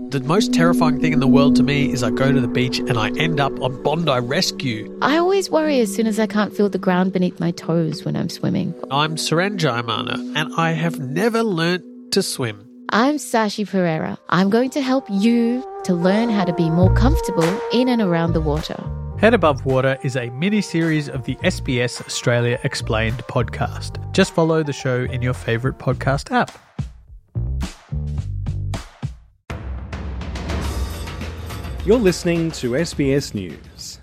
The most terrifying thing in the world to me is I go to the beach and I end up on Bondi Rescue. I always worry as soon as I can't feel the ground beneath my toes when I'm swimming. I'm Suren Jaimana and I have never learnt to swim. I'm Sashi Pereira. I'm going to help you to learn how to be more comfortable in and around the water. Head Above Water is a mini-series of the SBS Australia Explained podcast. Just follow the show in your favourite podcast app. You're listening to SBS News.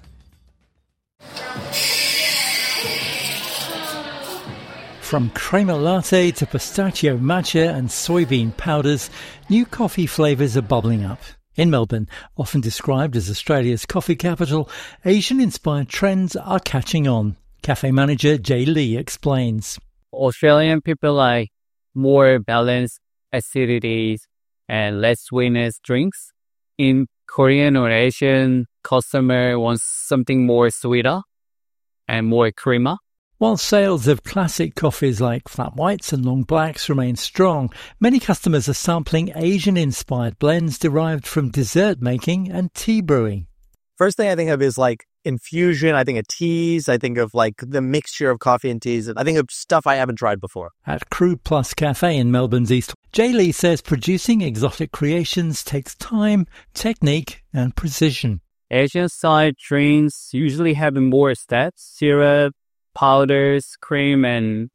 From crema latte to pistachio matcha and soybean powders, new coffee flavours are bubbling up. In Melbourne, often described as Australia's coffee capital, Asian-inspired trends are catching on. Cafe manager Jay Lee explains. Australian people like more balanced acidities and less sweetness drinks. In Korean or Asian, customer wants something more sweeter and more creamer. While sales of classic coffees like flat whites and long blacks remain strong, many customers are sampling Asian-inspired blends derived from dessert making and tea brewing. First thing I think of is like infusion. I think of teas. I think of like the mixture of coffee and teas. I think of stuff I haven't tried before. At Crude Plus Cafe in Melbourne's East, Jay Lee says producing exotic creations takes time, technique and precision. Asian-style drinks usually have more steps: syrup, powders, cream, and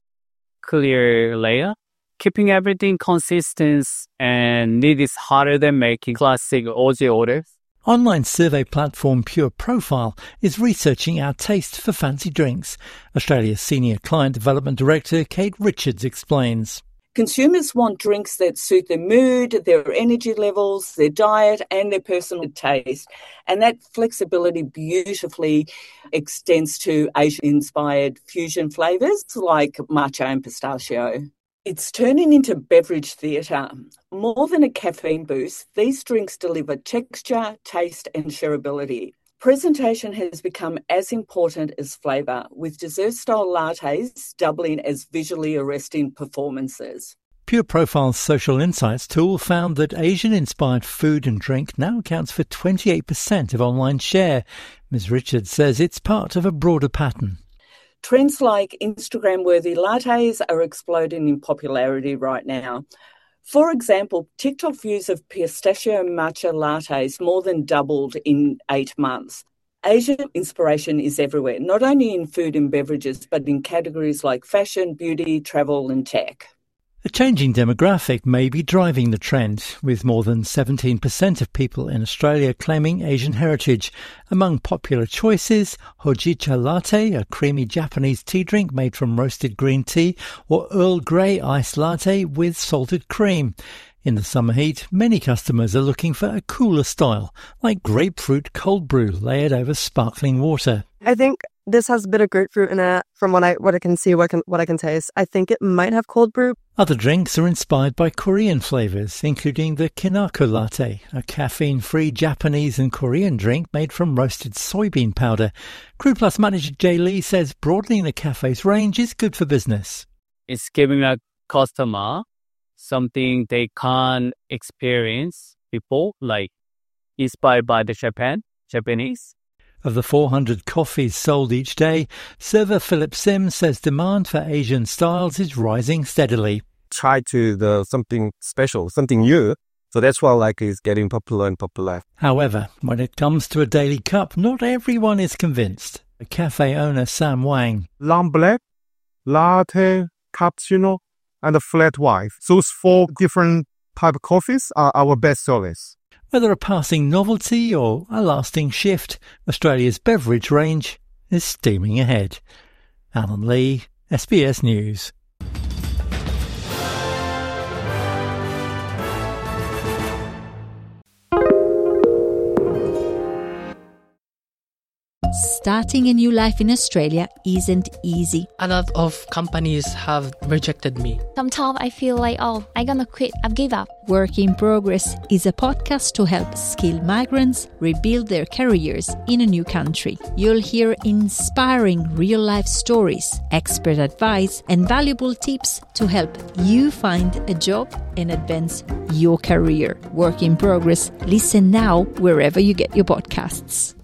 clear layer. Keeping everything consistent and neat is harder than making classic Aussie orders. Online survey platform Pure Profile is researching our taste for fancy drinks. Australia's Senior Client Development Director Kate Richards explains. Consumers want drinks that suit their mood, their energy levels, their diet and their personal taste. And that flexibility beautifully extends to Asian-inspired fusion flavours like matcha and pistachio. It's turning into beverage theatre. More than a caffeine boost, these drinks deliver texture, taste and shareability. Presentation has become as important as flavour, with dessert-style lattes doubling as visually arresting performances. Pure Profile's Social Insights tool found that Asian-inspired food and drink now accounts for 28% of online share. Ms. Richards says it's part of a broader pattern. Trends like Instagram-worthy lattes are exploding in popularity right now. For example, TikTok views of pistachio matcha lattes more than doubled in 8 months. Asian inspiration is everywhere, not only in food and beverages, but in categories like fashion, beauty, travel and tech. A changing demographic may be driving the trend, with more than 17% of people in Australia claiming Asian heritage. Among popular choices, Hojicha Latte, a creamy Japanese tea drink made from roasted green tea, or Earl Grey iced latte with salted cream. In the summer heat, many customers are looking for a cooler style, like grapefruit cold brew layered over sparkling water. I think this has a bit of grapefruit in it from what I can see, what I can taste. I think it might have cold brew. Other drinks are inspired by Korean flavours, including the Kinako Latte, a caffeine-free Japanese and Korean drink made from roasted soybean powder. Crude Plus manager Jay Lee says broadening the cafe's range is good for business. It's giving a customer something they can't experience before, like inspired by the Japanese. Of the 400 coffees sold each day, server Philip Sims says demand for Asian styles is rising steadily. Try to something special, something new. So that's why like it's getting popular and popular. However, when it comes to a daily cup, not everyone is convinced. A cafe owner Sam Wang. Long black, latte, cappuccino, and a flat white. Those 4 different type of coffees are our best sellers. Whether a passing novelty or a lasting shift, Australia's beverage range is steaming ahead. Alan Lee, SBS News. starting a new life in Australia isn't easy. A lot of companies have rejected me. Sometimes I feel like, I'm gonna quit, I've given up. Work in Progress is a podcast to help skilled migrants rebuild their careers in a new country. You'll hear inspiring real-life stories, expert advice, and valuable tips to help you find a job and advance your career. Work in Progress. Listen now wherever you get your podcasts.